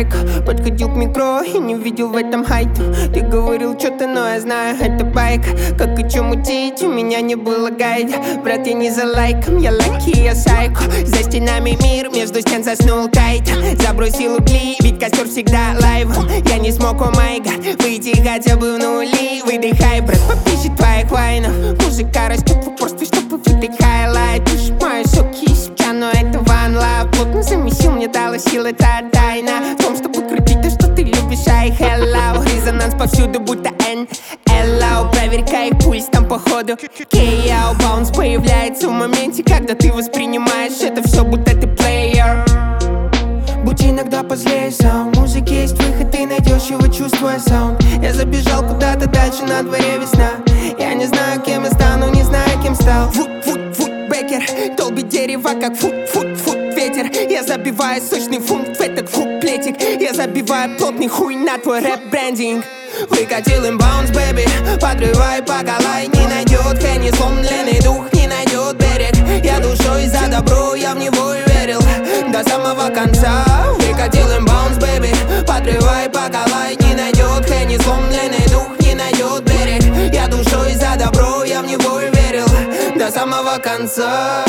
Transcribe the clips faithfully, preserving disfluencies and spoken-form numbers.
майка. Подходил к метро и не видел в этом хайпа. Ты говорил что-то, но я знаю, это байк. Как и чё мутить, у меня не было гайда. Брат, я не за лайком, я лаки, я сайко. За стенами мир, между стен заснул кайт. Забросил угли, ведь костер всегда лайв. Я не смог, о май гад, выйти хотя бы в нули. Выдыхай, брат, попищет твоих вайнов. Музыка растет в упорстве, чтобы выдать хайлайт. Уж мою соки себя, но это one love. Плотно замесил, мне дала сил, это тайна. В том, чтобы крутить то, что ты любишь, ай, hello. Резонанс повсюду, будто эн эл о. Проверь пульс, там походу кей о. Баунс появляется в моменте, когда ты воспринимаешь это все, будто ты плеер. Будь иногда позлее сам. В музыке есть выход, ты найдешь его, чувствуя саунд. Я забежал куда-то дальше, на дворе весна. Я не знаю, кем я стану, не знаю, кем стал. Фут-фут-фут, бекер, долбит дерево, как фут-фут-фут, ветер. Я забиваю сочный фунт в этот куплетик. Я забиваю плотный хуй на твой рэп-брендинг. Выкатил им баунс, бэби, подрывай, поколай. Не найдет Хенни, сломленный дух не найдет берег. Я душой за добро, я в него верил до самого конца. Выкатил им баунс, бэби, подрывай, поколай. Не найдет Хенни, сломленный дух не найдет берег. Я душой за добро, я в него верил до самого конца.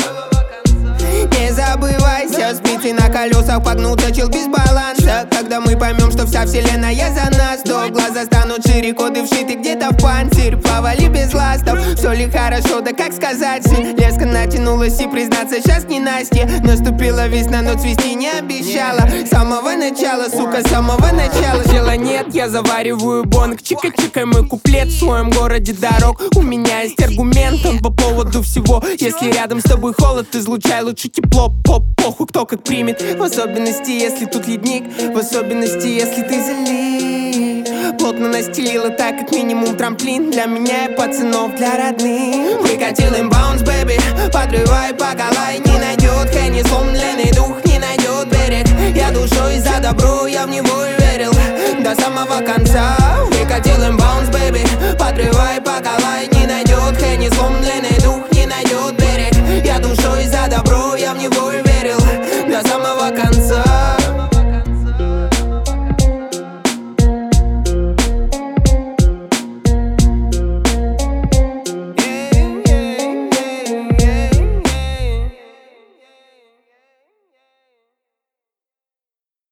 Не забывайся, спицы на колесах погнутся, чел без баланса. Когда мы поймем, что вся вселенная за нас, то глаза станут шире, коды вшиты где-то в панцирь. Повали без ластов, все ли хорошо, да как сказать, сын. Леска натянулась и, признаться, сейчас не Настя. Наступила весна, но цвести не обещала. С самого начала, сука, с самого начала. Дела нет, я завариваю бонг. Чика-чикай мой куплет в своем городе дорог. У меня есть аргумент, он по поводу всего. Если рядом с тобой холод, излучай лучше тепло. Поп, похуй, кто как примет. В особенности, если тут ледник. В особенности, если ты залив. Плотно настелила так, как минимум трамплин. Для меня и пацанов, для родных. Выкатил им баунс, бэби, подрывай, поколай. Не найдет Хенни, сломленный дух не найдет берег. Я душой за добро, я в него верил до самого конца.